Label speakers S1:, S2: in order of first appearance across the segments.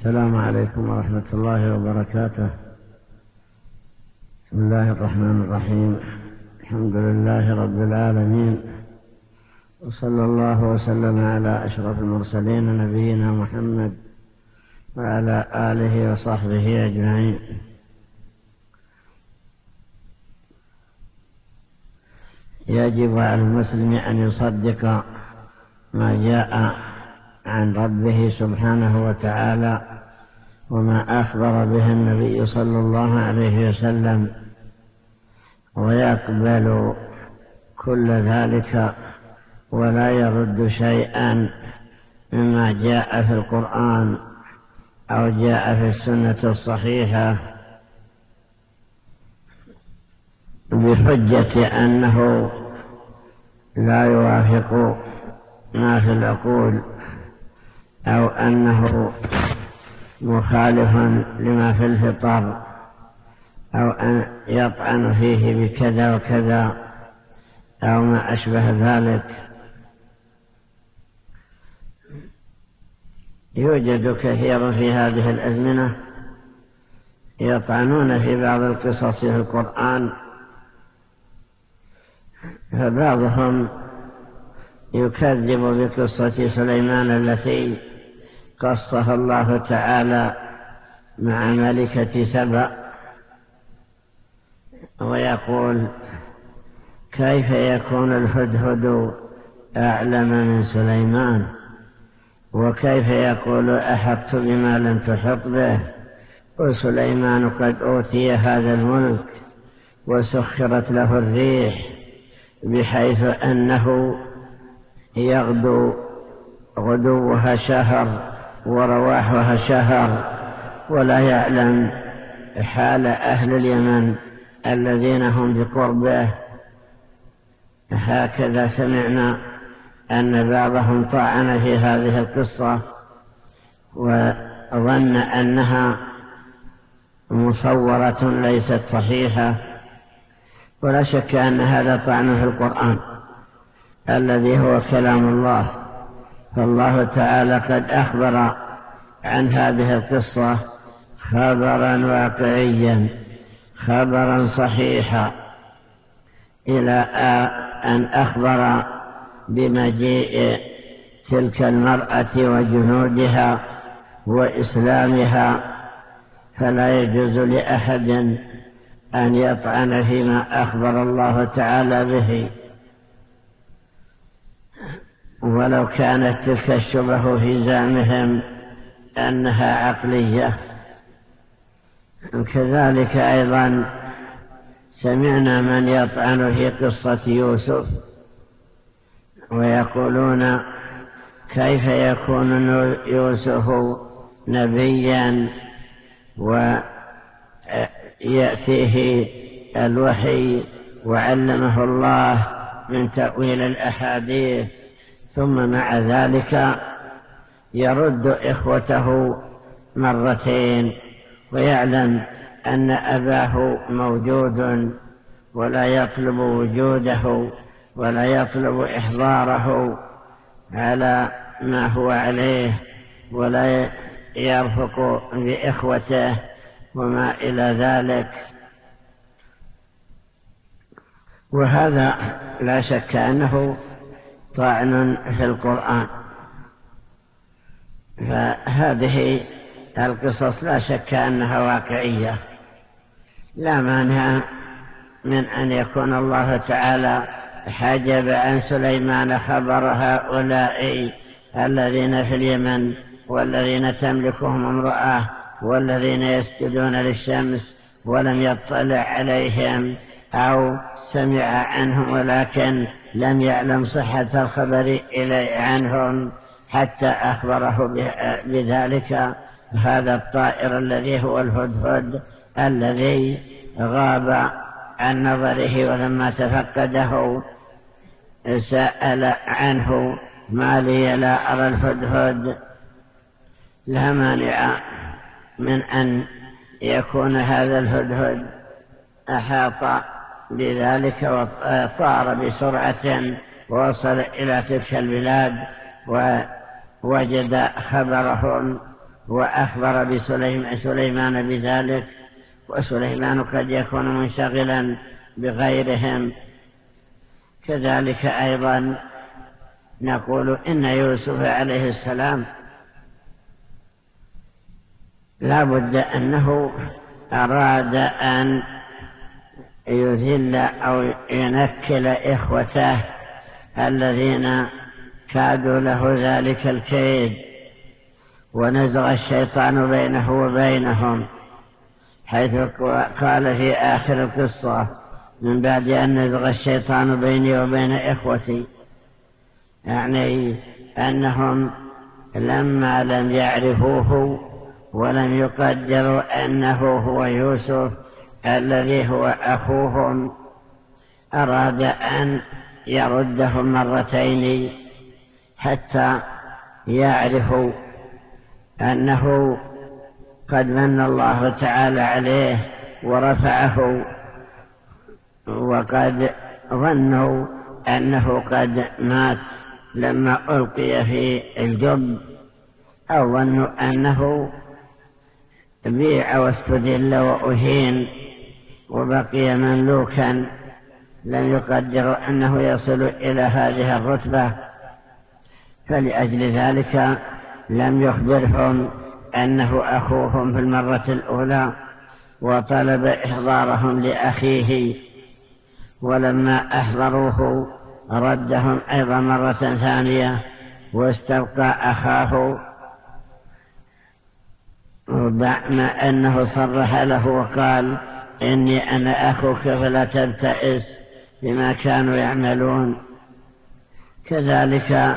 S1: السلام عليكم ورحمة الله وبركاته. بسم الله الرحمن الرحيم. الحمد لله رب العالمين، وصلى الله وسلم على أشرف المرسلين نبينا محمد وعلى آله وصحبه أجمعين. يجب على المسلم أن يصدق ما جاء عن ربه سبحانه وتعالى وما أخبر به النبي صلى الله عليه وسلم، ويقبل كل ذلك ولا يرد شيئا مما جاء في القرآن أو جاء في السنة الصحيحة بحجة أنه لا يوافق ما في العقول أو أنه مخالف لما في الفطر أو أن يطعن فيه بكذا وكذا أو ما أشبه ذلك. يوجد كثير في هذه الأزمنة يطعنون في بعض القصص في القرآن، فبعضهم يكذب بقصة سليمان التي قصها الله تعالى مع ملكة سبأ، ويقول: كيف يكون الهدهد أعلم من سليمان، وكيف يقول أحطت بما لم تحط به، وسليمان قد أوتي هذا الملك وسخرت له الريح بحيث أنه يغدو غدوها شهر ورواحها شهر، ولا يعلم حال أهل اليمن الذين هم بقربه. هكذا سمعنا أن بعضهم طعن في هذه القصة وظن أنها مصورة ليست صحيحة، ولا شك أن هذا طعن في القرآن الذي هو كلام الله، فالله تعالى قد أخبر عن هذه القصة خبرا واقعيا، خبرا صحيحا، إلى أن أخبر بمجيء تلك المرأة وجنودها وإسلامها، فلا يجوز لأحد أن يطعن فيما أخبر الله تعالى به، ولو كانت تلك الشبه في زعمهم أنها عقلية. كذلك أيضا سمعنا من يطعن في قصة يوسف ويقولون: كيف يكون يوسف نبيا ويأتيه الوحي وعلمه الله من تأويل الأحاديث، ثم مع ذلك يرد إخوته مرتين، ويعلم أن أباه موجود ولا يطلب وجوده ولا يطلب إحضاره على ما هو عليه، ولا يرفق بإخوته وما إلى ذلك. وهذا لا شك أنه طعن في القرآن، فهذه القصص لا شك أنها واقعية، لا مانع من أن يكون الله تعالى حجب عن سليمان خبر هؤلاء الذين في اليمن والذين تملكهم امرأة والذين يسجدون للشمس ولم يطلع عليهم أو سمع عنهم ولكن لم يعلم صحة الخبر عنهم حتى أخبره بذلك. هذا الطائر الذي هو الهدهد الذي غاب عن نظره، ولما تفقده سأل عنه: ما لي لا أرى الهدهد؟ لا مانع من أن يكون هذا الهدهد أحاط بذلك وطار بسرعة ووصل إلى تلك البلاد ووجد خبرهم وأخبر سليمان بذلك، وسليمان قد يكون منشغلا بغيرهم. كذلك أيضا نقول إن يوسف عليه السلام لا بد أنه أراد أن يذل أو ينكل إخوته الذين كادوا له ذلك الكيد، ونزغ الشيطان بينه وبينهم، حيث قال في آخر القصة: من بعد أن نزغ الشيطان بيني وبين إخوتي، يعني أنهم لما لم يعرفوه ولم يقدروا أنه هو يوسف الذي هو أخوهم، أراد أن يردهم مرتين حتى يعرفوا أنه قد من الله تعالى عليه ورفعه، وقد ظنوا أنه قد مات لما ألقي في الجب، أو ظنوا أنه بيع واستذل وأهين وبقي مملوكا، لم يقدروا أنه يصل إلى هذه الرتبة، فلأجل ذلك لم يخبرهم أنه أخوهم في المرة الأولى، وطلب إحضارهم لأخيه، ولما أحضروه ردهم أيضا مرة ثانية واستبقى أخاه، مع أنه صرح له وقال: إني أنا أخوك فلا تبتئس بما كانوا يعملون. كذلك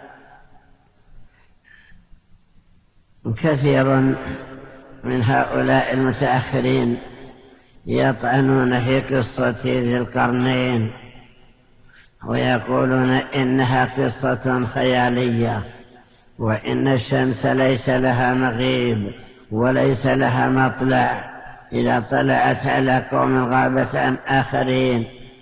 S1: كثير من هؤلاء المتأخرين يطعنون في قصة ذي القرنين ويقولون إنها قصة خيالية، وإن الشمس ليس لها مغيب وليس لها مطلع، إذا طلعت على قوم غابت عن آخرين،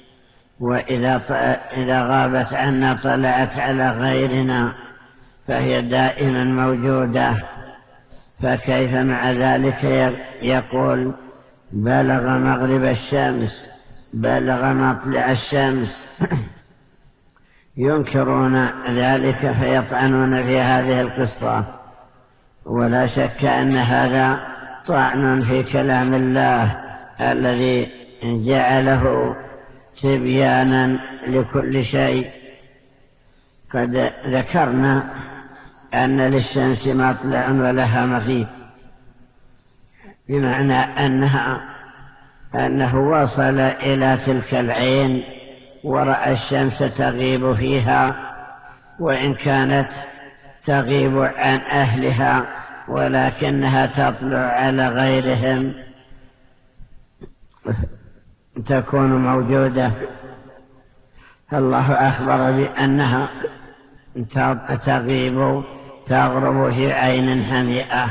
S1: وإذا غابت عنا طلعت على غيرنا، فهي دائما موجودة. فكيف مع ذلك يقول بلغ مغرب الشمس، بلغ مطلع الشمس؟ ينكرون ذلك فيطعنون في هذه القصة، ولا شك أن هذا طعن في كلام الله الذي جعله تبيانا لكل شيء. قد ذكرنا أن للشمس مطلع ولها مغيب، بمعنى أنه وصل إلى تلك العين ورأى الشمس تغيب فيها، وإن كانت تغيب عن أهلها ولكنها تطلع على غيرهم تكون موجودة. الله أخبر بأنها تغيب تغرب في عين هنيئة،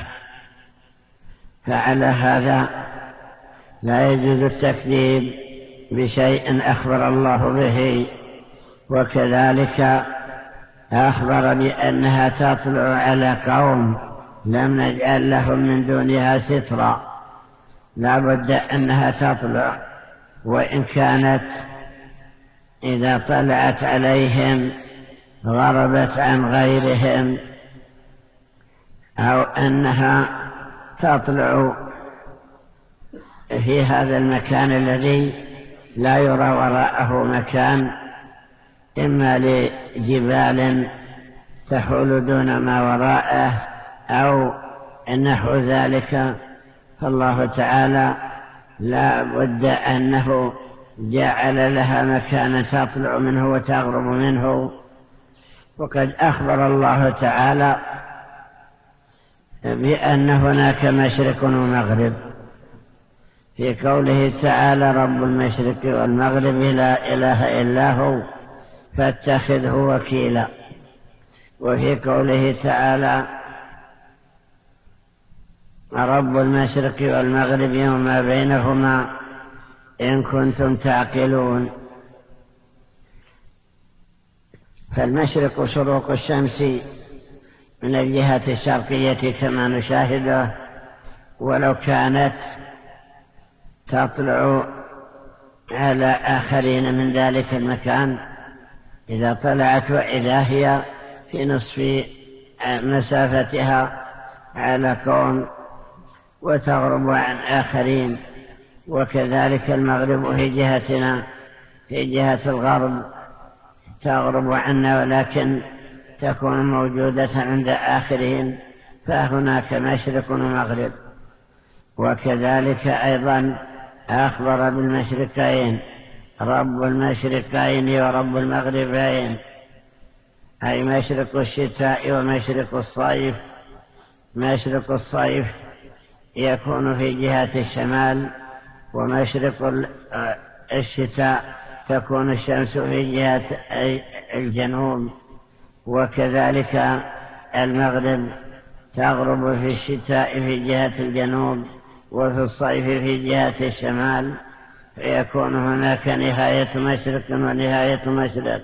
S1: فعلى هذا لا يجوز التكذيب بشيء أخبر الله به. وكذلك أخبر بأنها تطلع على قوم لم نجعل لهم من دونها سترا، لا بد أنها تطلع، وإن كانت إذا طلعت عليهم غربت عن غيرهم، أو أنها تطلع في هذا المكان الذي لا يرى وراءه مكان، إما لجبال تحول دون ما وراءه أو نحو ذلك. فالله تعالى لا بد أنه جعل لها مكانا تطلع منه وتغرب منه. وقد أخبر الله تعالى بأن هناك مشرق ومغرب في قوله تعالى: رب المشرق والمغرب لا إله إلا هو فاتخذه وكيلا. وفي قوله تعالى: رب المشرق والمغرب وما بينهما إن كنتم تعقلون. فالمشرق شروق الشمس من الجهة الشرقية كما نشاهده، ولو كانت تطلع على آخرين من ذلك المكان، إذا طلعت وإذا هي في نصف مسافتها على كون وتغرب عن آخرين. وكذلك المغرب في جهتنا، في جهة الغرب تغرب عنا ولكن تكون موجودة عند آخرين، فهناك مشرق ومغرب. وكذلك أيضا أخبر بالمشرقين، رب المشرقين ورب المغربين، أي مشرق الشتاء ومشرق الصيف. مشرق الصيف يكون في جهة الشمال، ومشرق الشتاء تكون الشمس في جهة الجنوب. وكذلك المغرب تغرب في الشتاء في جهة الجنوب، وفي الصيف في جهة الشمال، فيكون هناك نهاية مشرق ونهاية مشرق،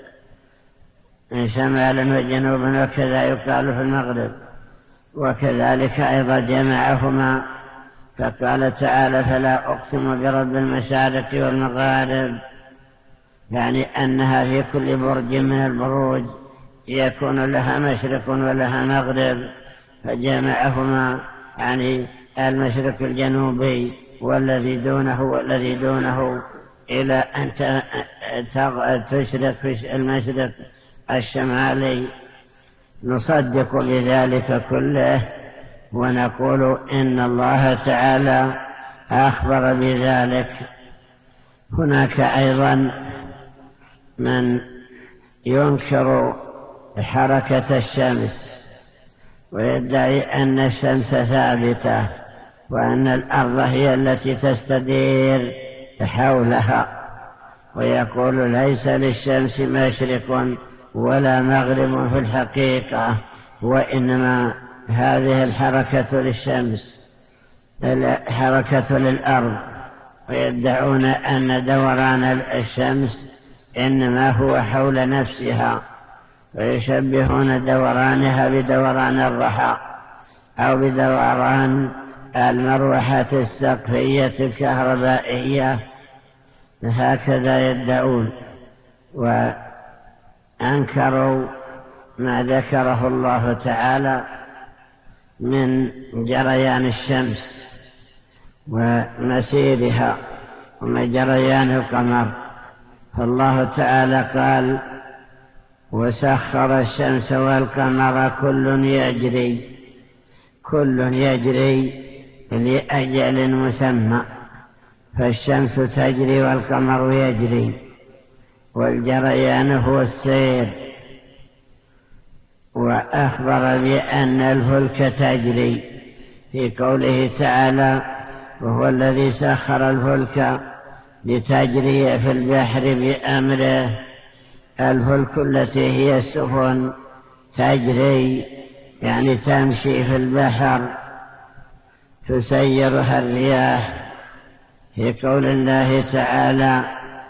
S1: شمالا وجنوبا، وكذا يقال في المغرب. وكذلك أيضا جمعهما، فقال تعالى: فلا أقسم برب المشارق والمغارب، يعني أنها في كل برج من البروج يكون لها مشرق ولها مغرب، فجمعهما يعني المشرق الجنوبي والذي دونه والذي دونه، إلى أن تشرق في المشرق الشمالي. نصدق بذلك كله ونقول إن الله تعالى أخبر بذلك. هناك أيضا من ينكر حركة الشمس ويدعي أن الشمس ثابتة وأن الأرض هي التي تستدير حولها، ويقول: ليس للشمس مشرق ولا مغرب في الحقيقة، وإنما هذه الحركة للشمس، الحركة للأرض. ويدعون أن دوران الشمس إنما هو حول نفسها، ويشبهون دورانها بدوران الرحى أو بدوران المروحة السقفية الكهربائية، هكذا يدعون. وأنكروا ما ذكره الله تعالى من جريان الشمس ومسيرها وجريان القمر. فالله تعالى قال: وسخر الشمس والقمر كل يجري لأجل مسمى، فالشمس تجري والقمر يجري، والجريان هو السير. وأخبر بأن الفلك تجري في قوله تعالى: وهو الذي سخر الفلك لتجري في البحر بأمره. الفلك التي هي السفن تجري يعني تمشي في البحر، تسيرها الرياح. في قول الله تعالى: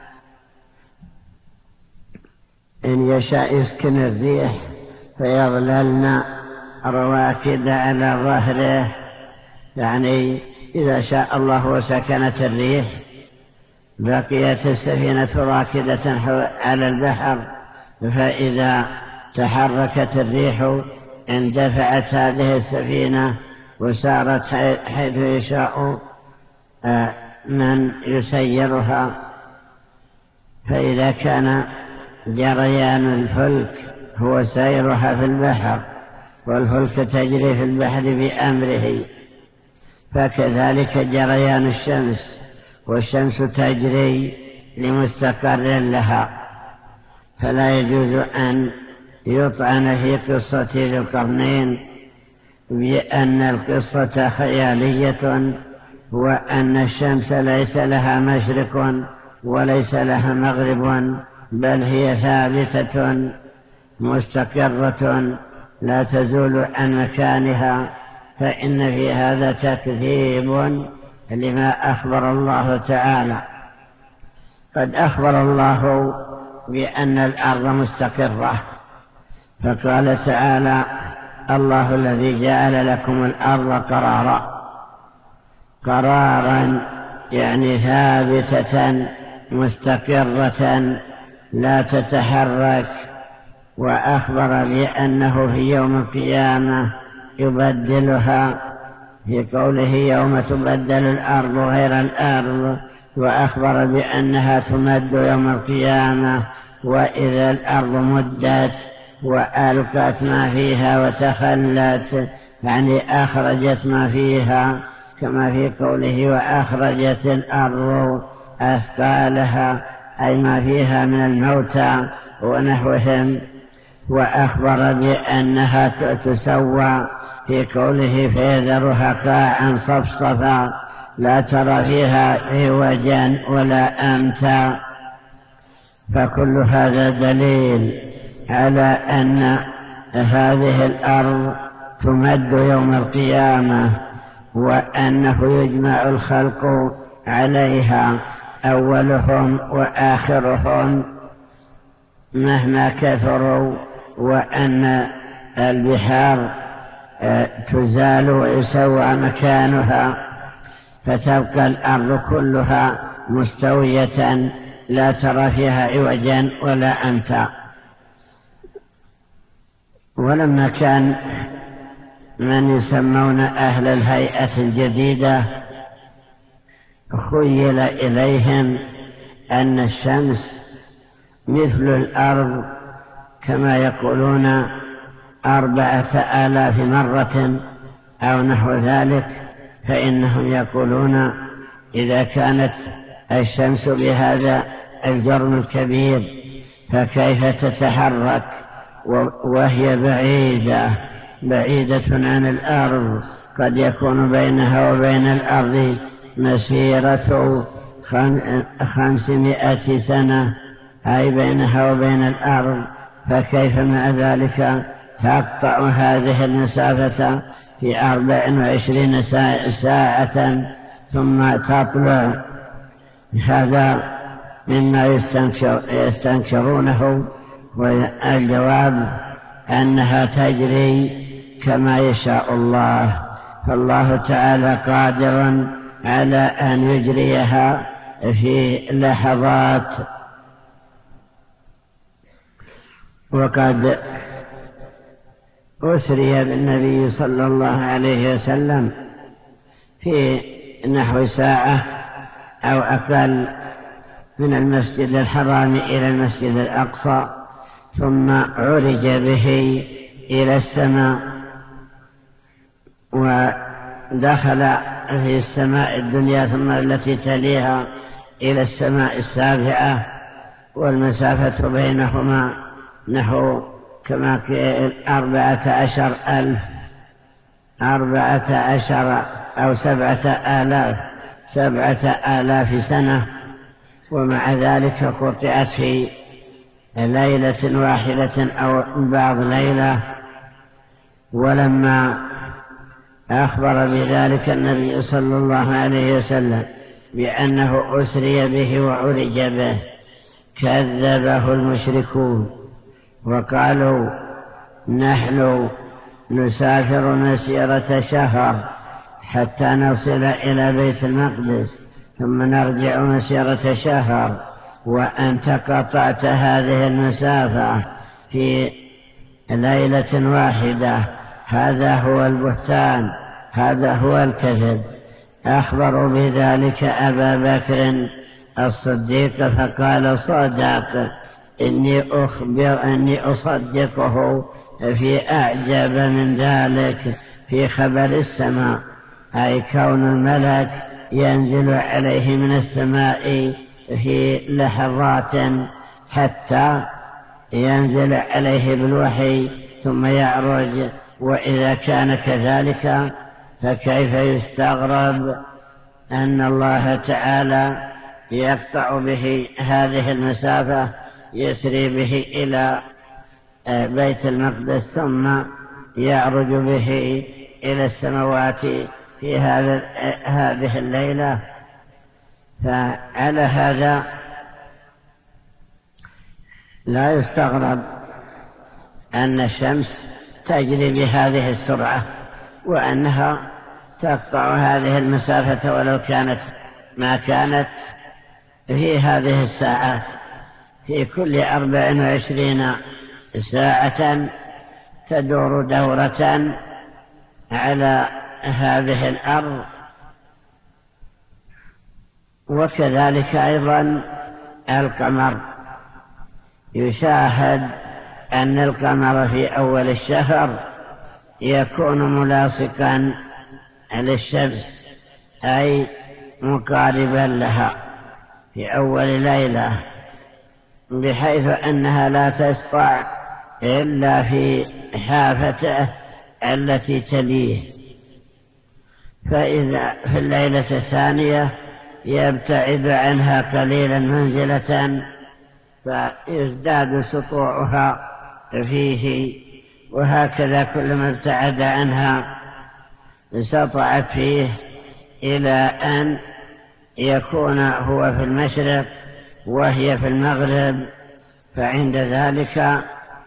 S1: إن يشاء يسكن الريح فيظللن رواكد على ظهره، يعني إذا شاء الله وسكنت الريح بقيت السفينة راكدة على البحر، فإذا تحركت الريح اندفعت هذه السفينة وسارت حيث يشاء من يسيرها. فإذا كان جريان الفلك هو سيرها في البحر، والفلك تجري في البحر بأمره، فكذلك جريان الشمس، والشمس تجري لمستقر لها. فلا يجوز أن يطعن في قصة ذي القرنين بأن القصة خيالية، وأن الشمس ليس لها مشرق وليس لها مغرب، بل هي ثابتة مستقرة لا تزول عن مكانها. فإن في هذا تكذيب لما أخبر الله تعالى. قد أخبر الله بأن الأرض مستقرة، فقال تعالى: الله الذي جعل لكم الأرض قرارا يعني ثابتة مستقرة لا تتحرك، وأخبر بأنه في يوم القيامة يبدلها في قوله يوم تبدل الأرض غير الأرض، وأخبر بأنها تمد يوم القيامة، وإذا الأرض مدت وألقت ما فيها وتخلت يعني أخرجت ما فيها، كما في قوله وأخرجت الأرض أثقالها أي ما فيها من الموتى ونحوهم، وأخبر بأنها تسوى في قوله فيذرها قاعا صفصفا لا ترى فيها عوجا ولا أمتا. فكل هذا دليل على أن هذه الأرض تمد يوم القيامة، وأنه يجمع الخلق عليها أولهم وآخرهم مهما كثروا، وأن البحار تزال ويسوى مكانها، فتبقى الأرض كلها مستوية لا ترى فيها عوجا ولا أمتا. ولما كان من يسمون أهل الهيئة الجديدة خيل إليهم أن الشمس مثل الأرض كما يقولون 4000 مرة أو نحو ذلك، فإنهم يقولون إذا كانت الشمس بهذا الجرم الكبير فكيف تتحرك وهي بعيدة عن الأرض، قد يكون بينها وبين الأرض مسيرة 500 سنة أي بينها وبين الأرض، فكيف مع ذلك تقطع هذه المسافة في 24 ساعة ثم تطلع؟ هذا مما يستنكرونه، والجواب أنها تجري كما يشاء الله، فالله تعالى قادر على أن يجريها في لحظات. وقد أسري بالنبي صلى الله عليه وسلم في نحو ساعة أو أقل من المسجد الحرام إلى المسجد الأقصى، ثم عرج به إلى السماء، ودخل في السماء الدنيا ثم التي تليها إلى السماء السابعة، والمسافة بينهما نحو كما 14,000 أو 7,000 سنة، ومع ذلك قطعت في ليلة واحدة أو بعض ليلة. ولما أخبر بذلك النبي صلى الله عليه وسلم بأنه أسري به وعرج به كذبه المشركون وقالوا نحن نسافر مسيرة شهر حتى نصل إلى بيت المقدس ثم نرجع مسيرة شهر، وأنت قطعت هذه المسافة في ليلة واحدة. هذا هو البهتان، هذا هو الكذب. أخبروا بذلك أبا بكر الصديق فقال صدق، إني أصدقه في أعجب من ذلك في خبر السماء، أي كون الملك ينزل عليه من السماء في لحظات حتى ينزل عليه بالوحي ثم يعرج. وإذا كان كذلك فكيف يستغرب أن الله تعالى يقطع به هذه المسافة، يسري به إلى بيت المقدس ثم يعرج به إلى السماوات في هذه الليلة. فعلى هذا لا يستغرب أن الشمس تجري بهذه السرعة، وأنها تقطع هذه المسافة ولو كانت ما كانت في هذه الساعات. في كل 24 ساعة تدور دورة على هذه الأرض. وكذلك أيضا القمر، يشاهد أن القمر في أول الشهر يكون ملاصقا للشمس، أي مقاربا لها في أول ليلة، بحيث أنها لا تسطع إلا في حافته التي تليه. فإذا في الليلة الثانية يبتعد عنها قليلا منزلة فيزداد سطوعها فيه، وهكذا كلما ابتعد عنها سطعت فيه إلى أن يكون هو في المشرق وهي في المغرب، فعند ذلك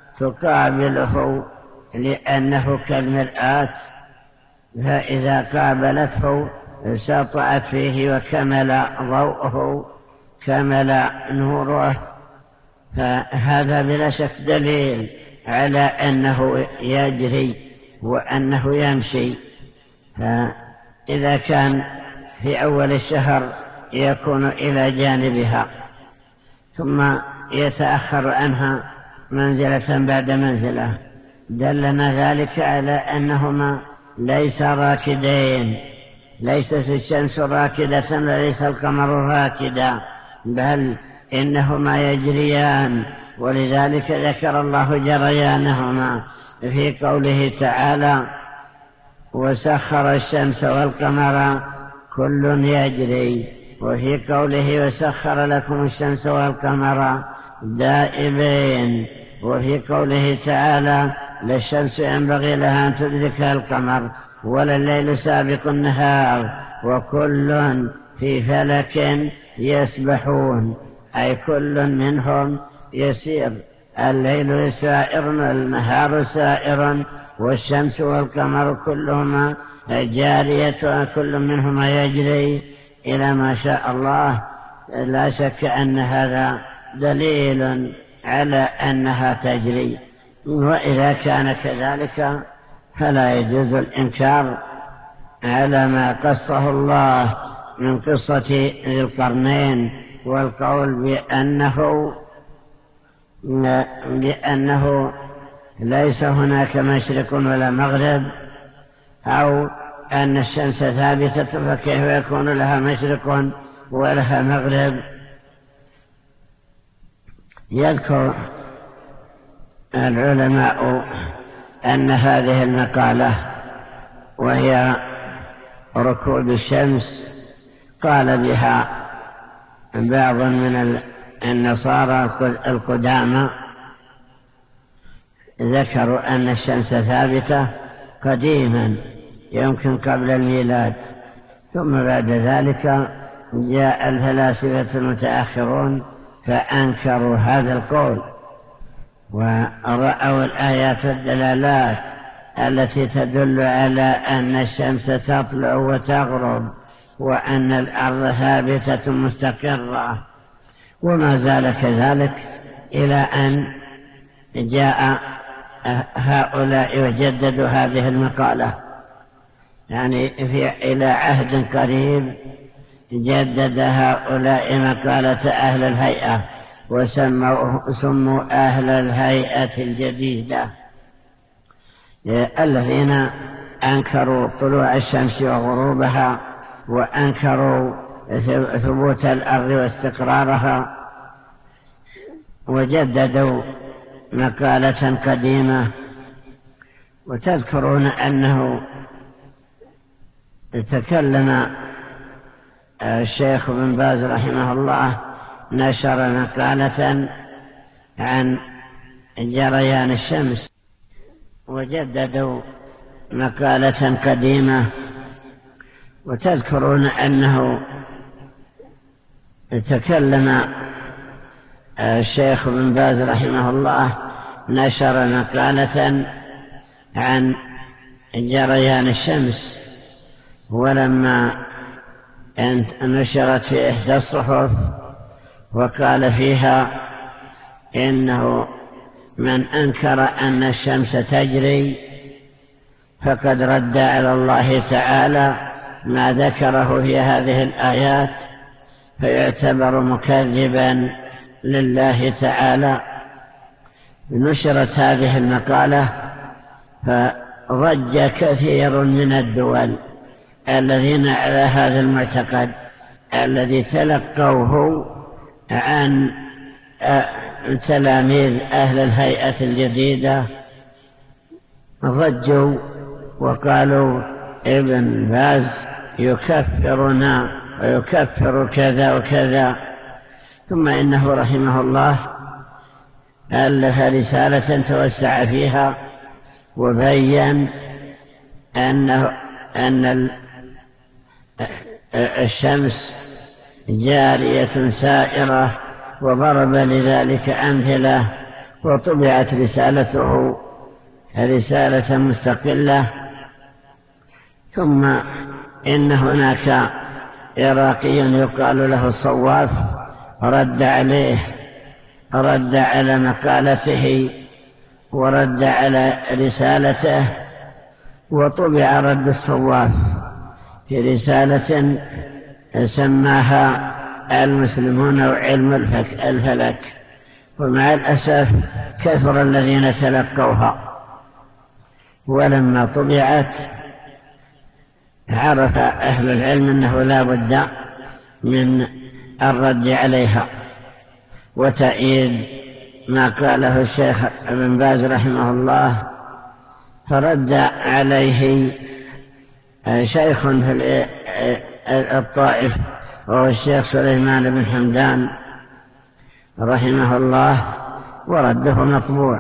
S1: تقابله لأنه كالمرآة، فإذا قابلته سطعت فيه وكمل ضوءه كمل نوره. فهذا بلا شك دليل على أنه يجري وأنه يمشي. فإذا كان في أول الشهر يكون إلى جانبها ثم يتأخر عنها منزلة بعد منزلة، دلنا ذلك على أنهما ليس راكدين، ليست الشمس راكدة وليس القمر راكدا، بل إنهما يجريان، ولذلك ذكر الله جريانهما في قوله تعالى: وسخر الشمس والقمر كل يجري، وفي قوله: وسخر لكم الشمس والقمر دائبين، وفي قوله تعالى: لا الشمس ينبغي لها أن تدركها القمر ولا الليل سابق النهار وكل في فلك يسبحون، أي كل منهم يسير، الليل سائر والنهار سائر، والشمس والقمر كلهما جارية، كل منهما يجري إلى ما شاء الله. لا شك أن هذا دليل على أنها تجري، وإذا كان كذلك فلا يجوز الإنكار على ما قصه الله من قصة ذي القرنين، والقول بأنه ليس هناك مشرق ولا مغرب، أو أن الشمس ثابتة فكيف يكون لها مشرق ولها مغرب. يذكر العلماء أن هذه المقالة وهي ركود الشمس قال بها بعض من النصارى القدامى، ذكروا أن الشمس ثابتة قديما يمكن قبل الميلاد، ثم بعد ذلك جاء الفلاسفة المتأخرون فأنكروا هذا القول، ورأوا الآيات والدلالات التي تدل على أن الشمس تطلع وتغرب وأن الأرض ثابتة مستقرة، وما زال كذلك إلى أن جاء هؤلاء وجددوا هذه المقالة، يعني إلى عهد قريب جدد هؤلاء مقالة أهل الهيئة وسموا أهل الهيئة الجديدة، الذين أنكروا طلوع الشمس وغروبها وأنكروا ثبوت الأرض واستقرارها، وجددوا مقالة قديمة. وتذكرون أنه تكلم الشيخ بن باز رحمه الله، نشر مقالة عن جريان الشمس، وجددوا مقالة قديمة. وتذكرون أنه تكلم الشيخ بن باز رحمه الله، نشر مقالة عن جريان الشمس. ولما نشرت في إحدى الصحف وقال فيها إنه من أنكر أن الشمس تجري فقد رد على الله تعالى ما ذكره في هذه الآيات، فيعتبر مكذبا لله تعالى. نشرت هذه المقالة فرج كثير من الدول الذين على هذا المعتقد الذي تلقوه عن تلاميذ أهل الهيئة الجديدة، ضجوا وقالوا ابن باز يكفرنا ويكفر كذا وكذا. ثم إنه رحمه الله ألف رسالة توسع فيها وبين أن الشمس جارية سائرة، وضرب لذلك أمثلة، وطبعت رسالته رسالة مستقلة. ثم إن هناك عراقي يقال له الصواف رد عليه، رد على مقالته ورد على رسالته، وطبع رد الصواف في رسالة سماها المسلمون وعلم الفلك. ومع الأسف كثر الذين تلقوها، ولما طبعت عرف أهل العلم أنه لا بد من الرد عليها وتأييد ما قاله الشيخ ابن باز رحمه الله. فرد عليه شيخ في الطائف وهو الشيخ سليمان بن حمدان رحمه الله، ورده مطبوع.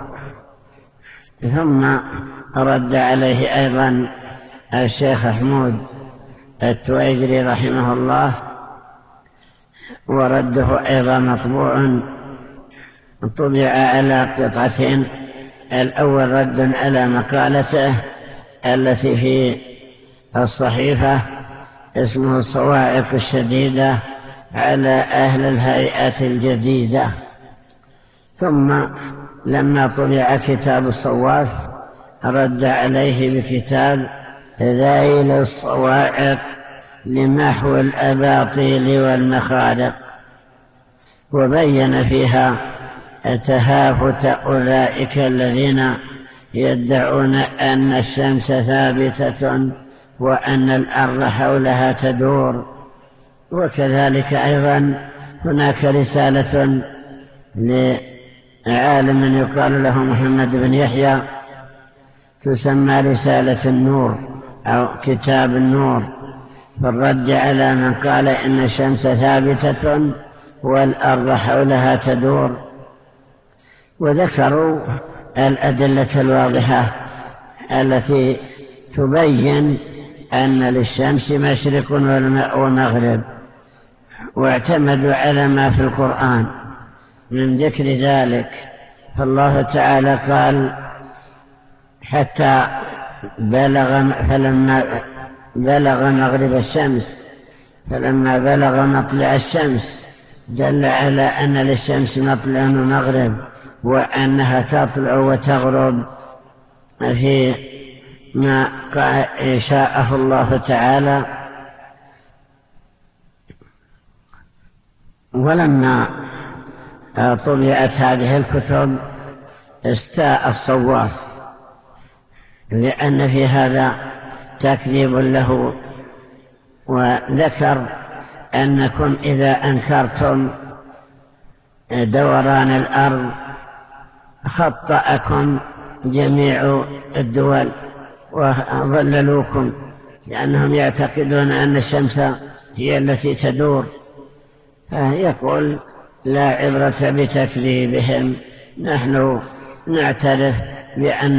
S1: ثم رد عليه أيضا الشيخ حمود التويجري رحمه الله، ورده أيضا مطبوع، طبع على قطعتين. الأول رد على مقالته التي في الصحيفة اسمه الصواعق الشديدة على أهل الهيئة الجديدة. ثم لما طبع كتاب الصواف رد عليه بكتاب ذيل الصواعق لمحو الأباطيل والمخارق، وبين فيها تهافت أولئك الذين يدعون أن الشمس ثابتة وأن الأرض حولها تدور. وكذلك أيضا هناك رسالة لعالم يقال له محمد بن يحيى تسمى رسالة النور أو كتاب النور، فالرد على من قال إن الشمس ثابتة والأرض حولها تدور. وذكروا الأدلة الواضحة التي تبين أن للشمس مشرق ومغرب، واعتمدوا على ما في القرآن من ذكر ذلك. فالله تعالى قال حتى فلما بلغ مغرب الشمس، فلما بلغ مطلع الشمس دل على أن للشمس مطلع ومغرب، وأنها تطلع وتغرب في ما شاءه الله تعالى. ولما طبعت هذه الكتب استاء الصواف، لأن في هذا تكذيب له، وذكر أنكم إذا أنكرتم دوران الأرض خطأكم جميع الدول وضللوكم، لأنهم يعتقدون أن الشمس هي التي تدور. فيقول لا عبرة بتكذيبهم، نحن نعترف بأن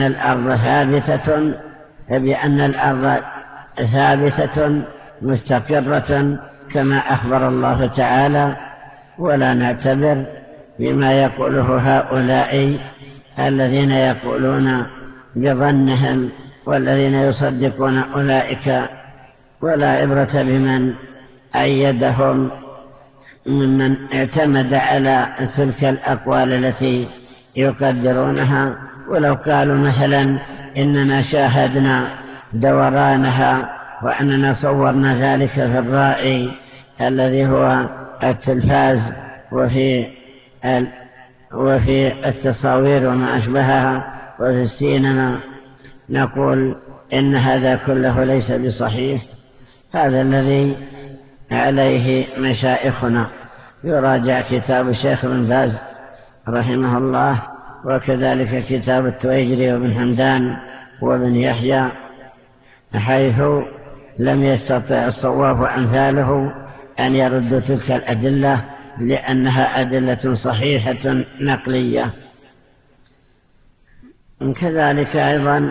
S1: الأرض ثابتة مستقرة كما أخبر الله تعالى، ولا نعتبر بما يقوله هؤلاء الذين يقولون بظنهم، والذين يصدقون أولئك ولا عبرة بمن أيدهم ممن اعتمد على تلك الأقوال التي يقدرونها. ولو قالوا مثلا إننا شاهدنا دورانها وأننا صورنا ذلك في الرائي الذي هو التلفاز وفي التصاوير وما أشبهها وفي السينما، نقول إن هذا كله ليس بصحيح. هذا الذي عليه مشايخنا. يراجع كتاب الشيخ بن باز رحمه الله، وكذلك كتاب التويجري وابن حمدان وابن يحيى، حيث لم يستطع الصواف أمثاله أن يردوا تلك الأدلة لأنها أدلة صحيحة نقلية. كذلك أيضا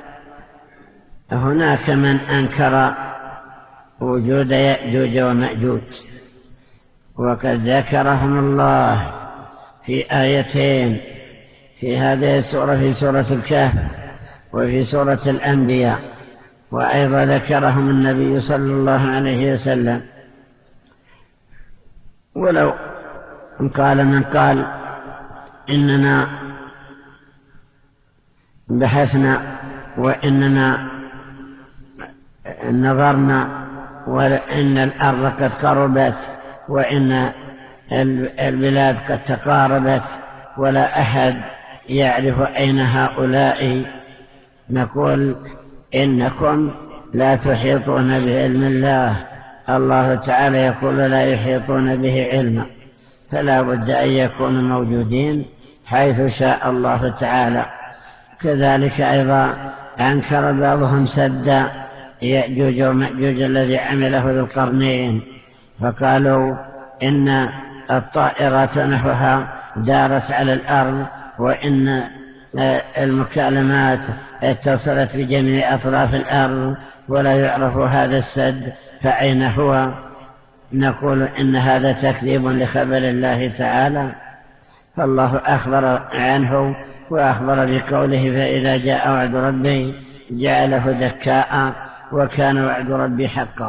S1: هناك من أنكر وجود يأجوج ومأجوج، وقد ذكرهم الله في آيتين في هذه السورة، في سورة الكهف وفي سورة الأنبياء، وأيضا ذكرهم النبي صلى الله عليه وسلم. ولو قال من قال إننا بحثنا وإننا نظرنا وإن الأرض قد قربت وإن البلاد قد تقاربت ولا أحد يعرف أين هؤلاء، نقول إنكم لا تحيطون بعلم الله. الله تعالى يقول لا يحيطون به علما، فلا بد أن يكونوا موجودين حيث شاء الله تعالى. كذلك أيضا أنكر بعضهم سد يأجوج ومأجوج الذي عمله ذو القرنين، فقالوا إن الطائرات نحوها دارت على الأرض وإن المكالمات اتصلت بجميع أطراف الأرض ولا يعرف هذا السد فأين هو. نقول إن هذا تكذيب لخبر الله تعالى، فالله أخبر عنه وأخبر بقوله فإذا جاء وعد ربي جعله دكاء وكان وعد ربي حقا.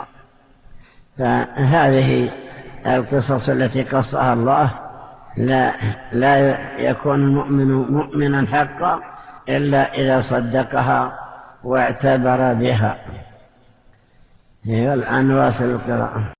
S1: فهذه القصص التي قصها الله لا يكون المؤمن مؤمنا حقا إلا إذا صدقها واعتبر بها. الآن واصل القراءة.